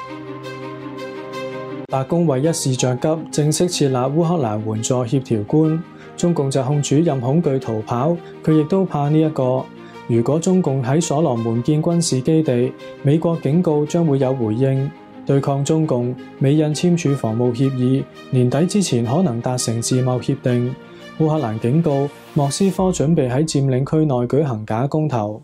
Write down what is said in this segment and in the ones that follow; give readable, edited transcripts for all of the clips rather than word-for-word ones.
白宮為一事着急，正式設立烏克蘭援助協調官。中共疾控主任恐懼逃跑，佢亦都怕呢一個。如果中共喺所羅門建軍事基地，美國警告將會有回應。對抗中共，美印簽署防務協議，年底之前可能達成自貿協定。烏克蘭警告莫斯科準備喺佔領區內舉行假公投。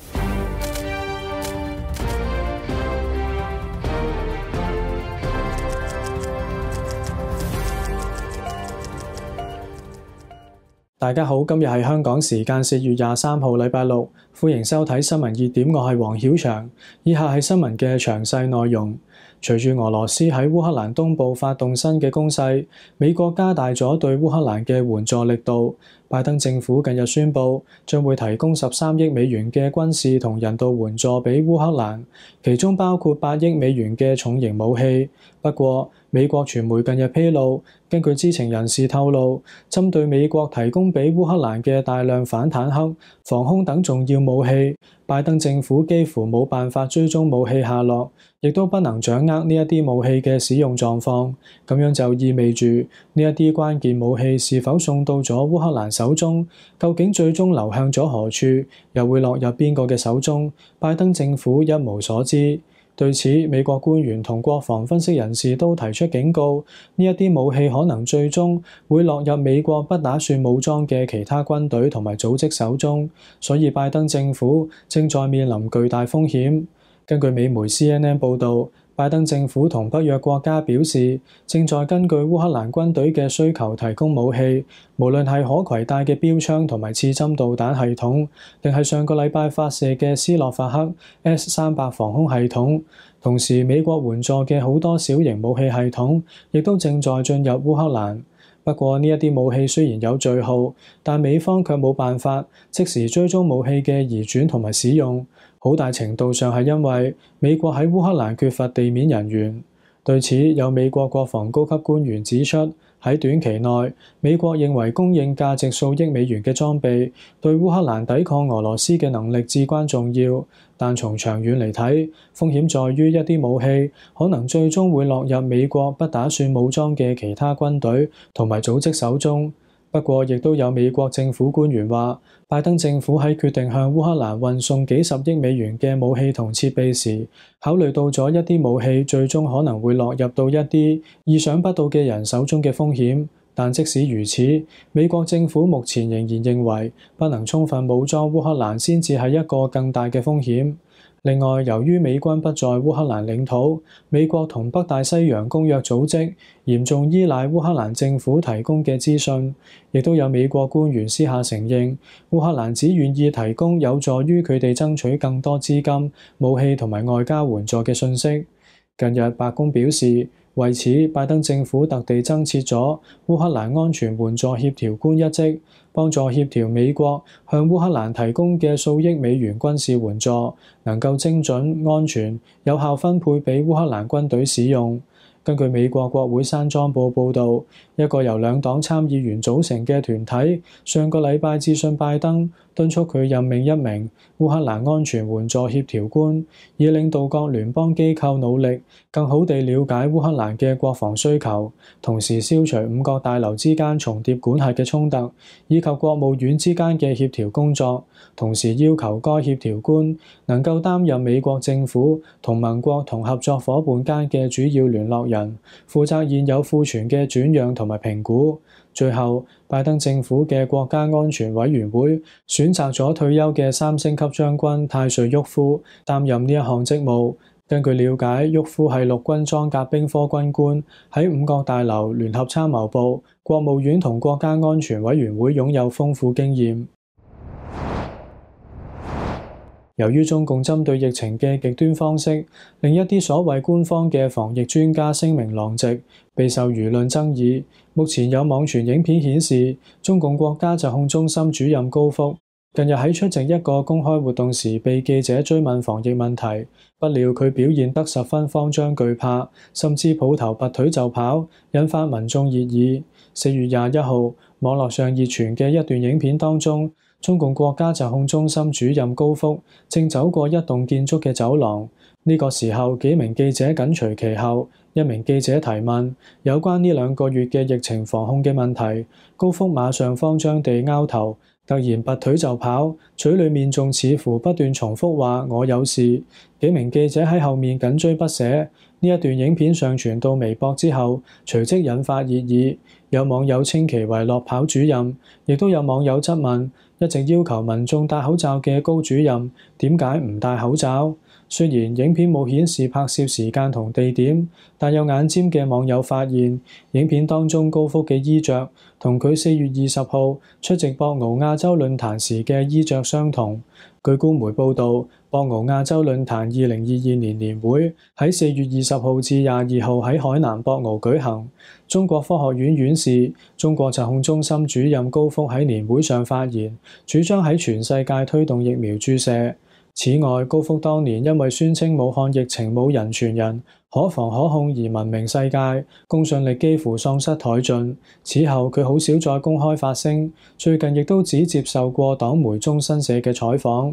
大家好，今日係香港時間4月23號禮拜六，歡迎收睇新聞熱點，我係黃曉翔。以下係新聞嘅詳細內容。隨住俄羅斯喺烏克蘭東部發動新嘅攻勢，美國加大咗對烏克蘭嘅援助力度。拜登政府近日宣布，將會提供13億美元嘅軍事同人道援助俾烏克蘭，其中包括8億美元嘅重型武器。不過，美國傳媒近日披露，根據知情人士透露，針對美國提供俾烏克蘭嘅大量反坦克、防空等重要武器，拜登政府幾乎冇辦法追蹤武器下落，亦都不能掌握呢一啲武器嘅使用狀況。咁樣就意味住呢一啲關鍵武器是否送到咗烏克蘭手中，究竟最終流向咗何處，又會落入邊個嘅手中，拜登政府一無所知。對此，美國官員同國防分析人士都提出警告，呢一啲武器可能最終會落入美國不打算武裝嘅其他軍隊同埋組織手中，所以拜登政府正在面臨巨大風險。根據美媒 CNN 報導，拜登政府同北約國家表示，正在根據烏克蘭軍隊嘅需求提供武器，無論係可攜帶嘅標槍同埋刺針導彈系統，定係上個禮拜發射嘅斯洛伐克 S-300 防空系統。同時，美國援助嘅好多小型武器系統，亦都正在進入烏克蘭。不過呢一啲武器雖然有序號，但美方卻冇辦法即時追蹤武器嘅移轉同埋使用。好大程度上係因為美國喺烏克蘭缺乏地面人員。對此，有美國國防高級官員指出，喺短期內，美國認為供應價值數億美元嘅裝備對烏克蘭抵抗俄羅斯嘅能力至關重要。但從長遠嚟睇，風險在於一啲武器可能最終會落入美國不打算武裝嘅其他軍隊同埋組織手中。不過，亦都有美國政府官員話，拜登政府喺決定向烏克蘭運送幾十億美元嘅武器同設備時，考慮到咗一啲武器最終可能會落入到一啲意想不到嘅人手中嘅風險。但即使如此，美國政府目前仍然認為不能充分武裝烏克蘭先至係一個更大嘅風險。另外，由於美軍不在烏克蘭領土，美國同北大西洋公約組織嚴重依賴烏克蘭政府提供嘅資訊，亦都有美國官員私下承認，烏克蘭只願意提供有助於佢哋爭取更多資金、武器同埋外交援助嘅信息。近日，白宮表示，為此，拜登政府特地增設咗烏克蘭安全援助協調官一職，幫助協調美國向烏克蘭提供嘅數億美元軍事援助，能夠精準、安全、有效分配俾烏克蘭軍隊使用。根據美國國會山莊報報導，一個由兩黨參議員組成嘅團體上個禮拜致信拜登，敦促佢任命一名烏克蘭安全援助協調官，以領導各聯邦機構努力更好地了解烏克蘭嘅國防需求，同時消除五角大樓之間重疊管轄嘅衝突，以及國務院之間嘅協調工作。同時要求該協調官能夠擔任美國政府同盟國同合作夥伴間嘅主要聯絡人，負責現有庫存嘅轉讓同埋評估。最後，拜登政府嘅國家安全委員會選擇咗退休嘅3星級將軍泰瑞沃夫擔任呢一項職務。根據了解，沃夫係陸軍裝甲兵科軍官，喺五角大樓、聯合參謀部、國務院同國家安全委員會擁有豐富經驗。由於中共針對疫情嘅極端方式，令一啲所謂官方嘅防疫專家聲名狼藉，備受輿論爭議。目前有網傳影片顯示，中共國家疾控中心主任高福近日喺出席一個公開活動時，被記者追問防疫問題，不料佢表現得十分慌張懼怕，甚至抱頭拔腿就跑，引發民眾熱議。4月21號，網絡上熱傳嘅一段影片當中，中共國家疾控中心主任高福正走過一棟建築嘅走廊， 呢個時候，幾名記者緊隨其後。一名記者提問有關呢2個月嘅疫情防控嘅問題，高福馬上慌張地拗頭，突然拔腿就跑，嘴裡面仲似乎不斷重複話我有事。幾名記者喺後面緊追不捨。呢一段影片上傳到微博之後，隨即引發熱議。有網友稱其為落跑主任，亦都有網友質問一直要求民眾戴口罩嘅高主任點解唔戴口罩？雖然影片冇顯示拍攝時間同地點，但有眼尖嘅網友發現，影片當中高福嘅衣着同佢4月20號出席博鰲亞洲論壇時嘅衣着相同。據官媒報導，博鰲亞洲論壇2022年年會喺4月20號至22號喺海南博鰲舉行。中國科學院院士、中國疾控中心主任高福喺年會上發言，主張喺全世界推動疫苗注射。此外，高福當年因為宣稱武漢疫情冇人傳人、可防可控而聞名世界，公信力幾乎喪失殆盡。此後佢好少再公開發聲，最近亦都只接受過黨媒中新社嘅採訪。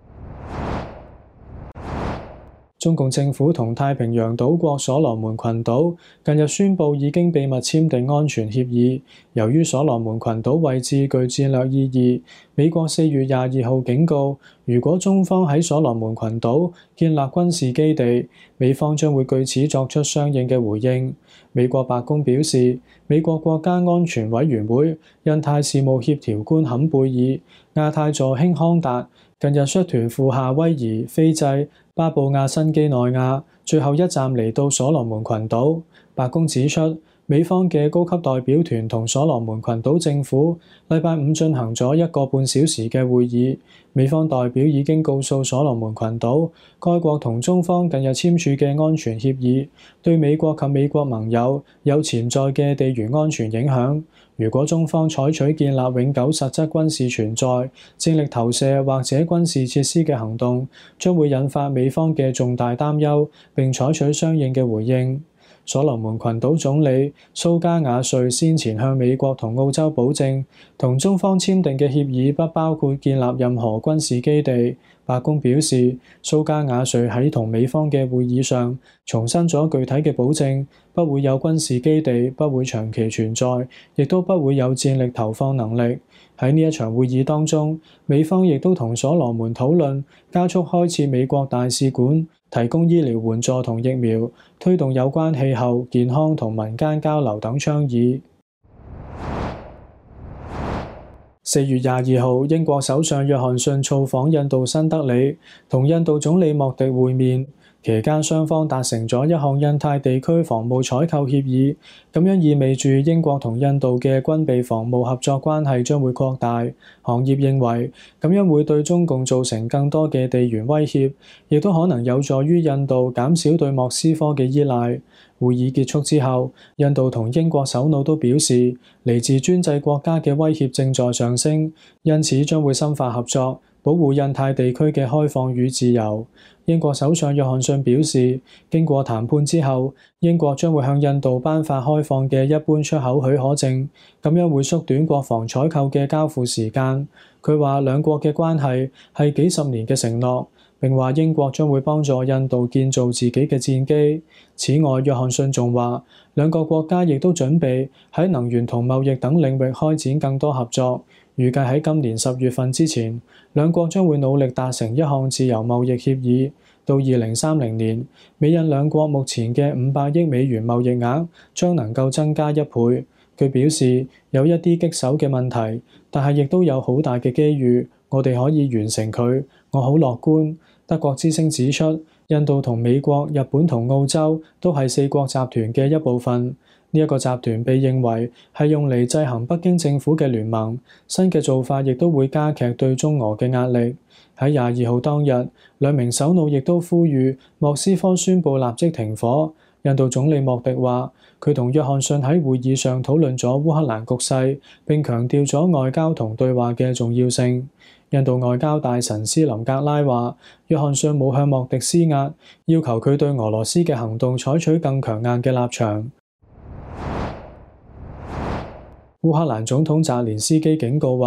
中共政府同太平洋島國所羅門群島近日宣布已經秘密簽訂安全協議。由於所羅門群島位置具戰略意義，美國4月22號警告，如果中方喺所羅門群島建立軍事基地，美方將會據此作出相應嘅回應。美國白宮表示，美國國家安全委員會印太事務協調官坎貝爾、亞太助卿康達近日率團赴夏威夷、斐濟、巴布亞新幾內亞，最後一站嚟到所羅門群島。白宮指出，美方嘅高級代表團同所羅門群島政府禮拜五進行咗1個半小時嘅會議。美方代表已經告訴所羅門群島，該國同中方近日簽署嘅安全協議對美國及美國盟友有潛在嘅地緣安全影響。如果中方採取建立永久實質軍事存在、戰力投射或者軍事設施嘅行動，將會引發美方嘅重大擔憂，並採取相應嘅回應。所羅門群島總理蘇加瓦瑞先前向美國同澳洲保證，同中方簽訂嘅協議不包括建立任何軍事基地。白宮表示，蘇加瓦瑞喺同美方嘅會議上重申咗具體嘅保證，不會有軍事基地，不會長期存在，亦都不會有戰力投放能力。喺呢一場會議當中，美方亦都同所羅門討論加速開設美國大使館、提供醫療援助同疫苗、推動有關氣候、健康同民間交流等倡議。4月22號，英國首相約翰遜造訪印度新德里，同印度總理莫迪會面。期間雙方達成咗一項印太地區防務採購協議，咁樣意味住英國同印度嘅軍備防務合作關係將會擴大。行業認為咁樣會對中共造成更多嘅地緣威脅，亦都可能有助於印度減少對莫斯科嘅依賴。會議結束之後，印度同英國首腦都表示，嚟自專制國家嘅威脅正在上升，因此將會深化合作，保護印太地區嘅開放與自由。英國首相約翰遜表示，經過談判之後，英國將會向印度頒發開放嘅一般出口許可證，咁樣會縮短國防採購嘅交付時間。佢話兩國嘅關係係幾十年嘅承諾，並話英國將會幫助印度建造自己嘅戰機。此外，約翰遜仲話，兩個國家亦都準備喺能源同貿易等領域開展更多合作。預計喺今年10月份之前，兩國將會努力達成一項自由貿易協議。到2030年，美印兩國目前嘅500億美元貿易額將能夠增加1倍。佢表示有一啲棘手嘅問題，但係亦都有好大嘅機遇，我哋可以完成佢，我好樂觀。德國之聲指出，印度同美國、日本同澳洲都係4國集團嘅一部分。呢一個集團被認為係用嚟制衡北京政府嘅聯盟，新嘅做法亦都會加劇對中俄嘅壓力。喺22號當日，兩名首腦亦都呼籲莫斯科宣布立即停火。印度總理莫迪話，佢同約翰遜喺會議上討論咗烏克蘭局勢，並強調咗外交同對話嘅重要性。印度外交大臣斯林格拉話，約翰遜冇向莫迪施壓，要求佢對俄羅斯嘅行動採取更強硬嘅立場。烏克蘭總統澤連斯基警告話，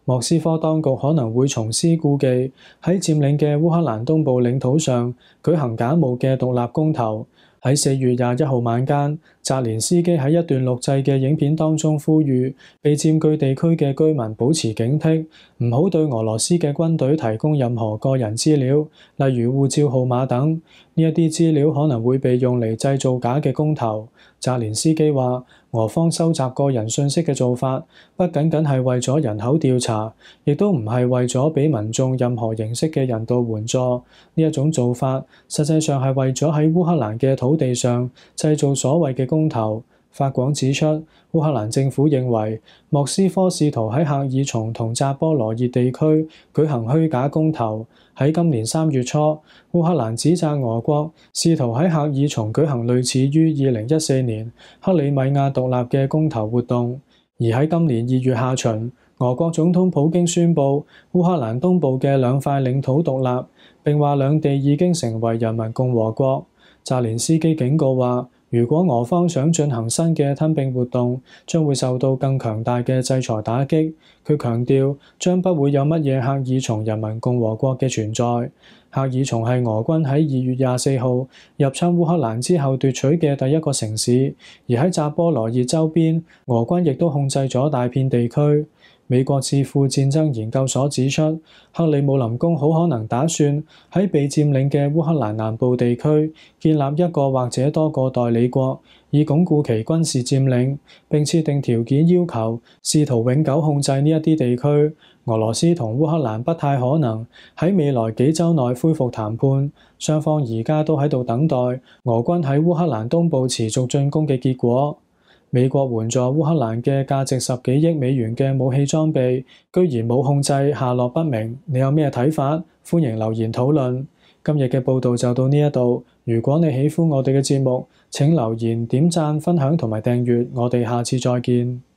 莫斯科當局可能會重施故技，喺佔領嘅烏克蘭東部領土上舉行假冒嘅獨立公投。喺4月21號晚間，澤連斯基喺一段錄製嘅影片當中呼籲被佔據地區嘅居民保持警惕，唔好對俄羅斯嘅軍隊提供任何個人資料，例如護照號碼等。呢一啲資料可能會被用嚟製造假嘅公投。澤連斯基話，俄方收集個人信息嘅做法，不僅僅係為咗人口調查，亦都唔係為咗俾民眾任何形式嘅人道援助。呢一種做法，實際上係為咗喺烏克蘭嘅土地上製造所謂嘅公投。法廣指出，烏克蘭政府認為莫斯科試圖喺赫爾松同扎波羅熱地區舉行虛假公投。喺今年3月初，烏克蘭指責俄國試圖喺赫爾松舉行類似於2014年克里米亞獨立嘅公投活動。而喺今年2月下旬，俄國總統普京宣布烏克蘭東部嘅2塊領土獨立，並話兩地已經成為人民共和國。澤連斯基警告話，如果俄方想進行新嘅吞併活動，將會受到更強大嘅制裁打擊。佢強調，將不會有乜嘢赫爾松人民共和國嘅存在。赫爾松係俄軍喺2月24號入侵烏克蘭之後奪取嘅第一個城市，而喺扎波羅熱周邊，俄軍亦都控制咗大片地區。美國智庫戰爭研究所指出，克里姆林宮好可能打算喺被佔領嘅烏克蘭南部地區建立一個或者多個代理國，以鞏固其軍事佔領，並設定條件要求試圖永久控制呢一啲地區。俄羅斯同烏克蘭不太可能喺未來幾週內恢復談判，雙方而家都喺度等待俄軍喺烏克蘭東部持續進攻嘅結果。美國援助烏克蘭嘅價值10幾億美元嘅武器裝備，居然冇控制，下落不明。你有咩睇法？歡迎留言討論。今日嘅報道就到呢一度。如果你喜歡我哋嘅節目，請留言、點讚、分享同埋訂閱。我哋下次再見。